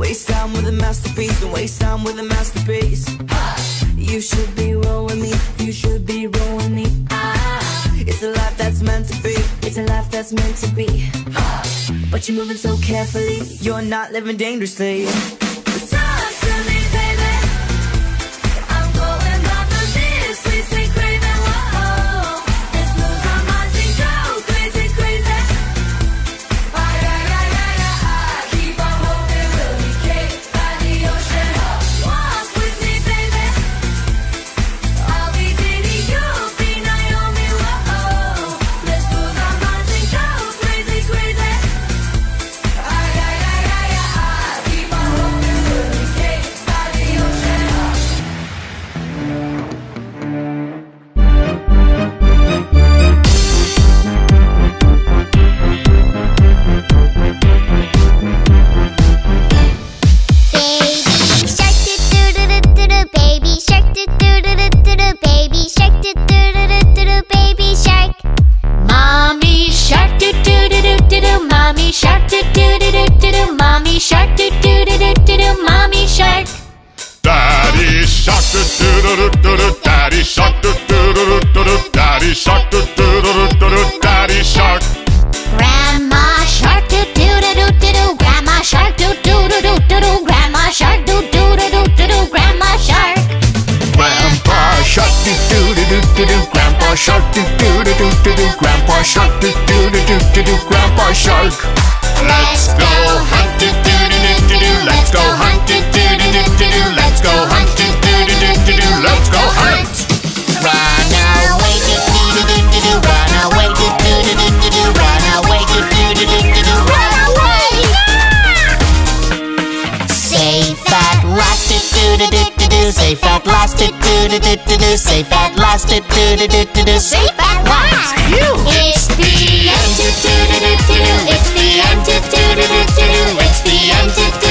Waste time with a masterpiece, don't waste time with a masterpiece. You should be rolling me, you should be rolling me. It's a life that's meant to be, it's a life that's meant to be. But you're moving so carefully, you're not living dangerously. Talk to me, baby. I'm going back for this sweet, sweet craving. Whoa, let's lose our minds and go crazy, crazy. Ay, ay, ay, ay, ay. Keep on hoping we'll be caked by the ocean. Walk with me, baby. I'll be Diddy, you'll be Naomi. Whoa, let's lose our minds and go crazy, crazy. Ay, ay, ay, ay, ay. Keep on hoping we'll be caked by the ocean. Baby shark do do do do do do, baby shark do do do do do do, baby shark. Mommy shark do do do do do do, mommy shark do do do do do do, mommy shark do do do do do do, mommy shark. Daddy shark do do do do do, daddy shark do do do do do, daddy shark do do do do do, daddy shark. Grandma shark do do do do do do, grandma shark do do do do do do, grandma shark do do do do do do, grandma shark. Grandpa shark do do do do do, grandpa shark do do do do do, grandpa shark do do do do do, grandpa shark. Let's go hunt do do do do do, let's go hunt do do do do do, let's go hunt do do do do do, let's go hunt. Run away do do do do do do, run away do do do do do do, run away do do do do do do, run away. Safe at last do do do do do, safe at last do do do do do, safe at last do do do do do, safe at last. It's the end do do do do do, it's the end do do do do do, it's the end do